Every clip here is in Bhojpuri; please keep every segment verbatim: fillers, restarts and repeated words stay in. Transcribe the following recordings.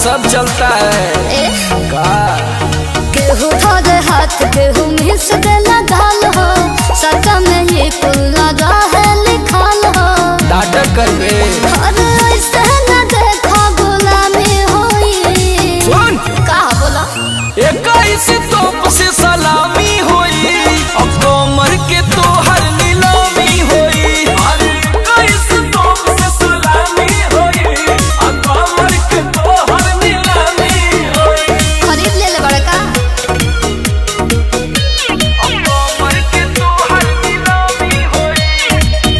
सब चलता है का केहू धरे हाथ केहू मिस देला गाल हो सच में ये कुल्ला है लिखाल हो नाटक करबे अरे ऐसे न देखो गुलामी होई सुन का बोला इक्कीस तोप से सलामी होई और कमर के तो हर नीलामी होई इक्कीस तोप से सलामी होई और कमर के तो हर नीलामी होई खरीद ले ले बड़का और कमर के तो हर नीलामी होई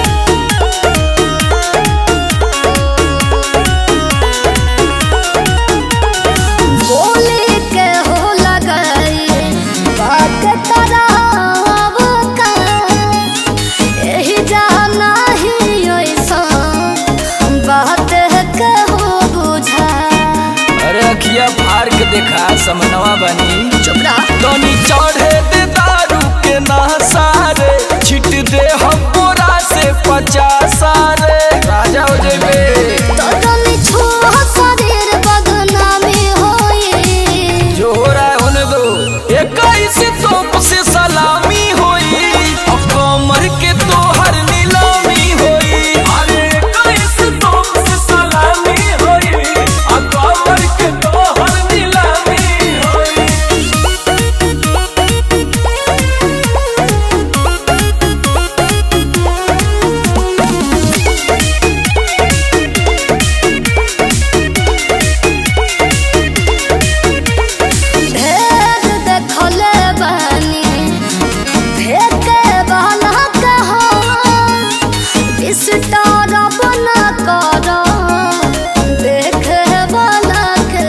बोले के हो लगाई बात तराव का यही जाना ही ऐसा बात के हो बुझा अरे अखिया फाड़ के देखा समनवा बनी चुप रहा दोनी चढ़े दे दारू के नहसारे छिट दे हम बोरा से पचास रे राजा हो जेबे तो तनी छुआ शरीर बदनामी होई जो हो रहा है होने दो इक्कीस तोप से सलामी होई और कमर के तो हर नीलामी होई अरे इक्कीस तोप से सलामी होई और कमर के तो हर नीलामी होई ढेर देखले बानी फेंके वाला कहो स्टार बना करो देखे वाला के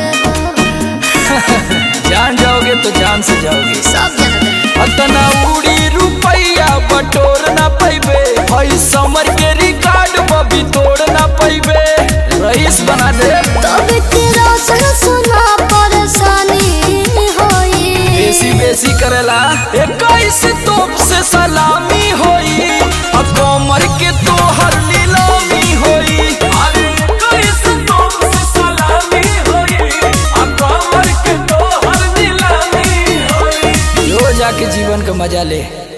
जान जाओगे तो जान से जाओगे सब जानते हैं अतना उड़ी रुपैया बटोर ना पैबे भाई समर के रिकॉर्ड बबी तोड़ ना पैबे रईस बना दे तब तेरा सुन सुना परेशानी होई बेसी बेसी करेला इक्कीस तोप से सलामी होई और कमर के तो हर नीलामी होई इक्कीस तोप से सलामी होई और कमर के तो हर नीलामी होई जो जाके जीवन का मजा ले।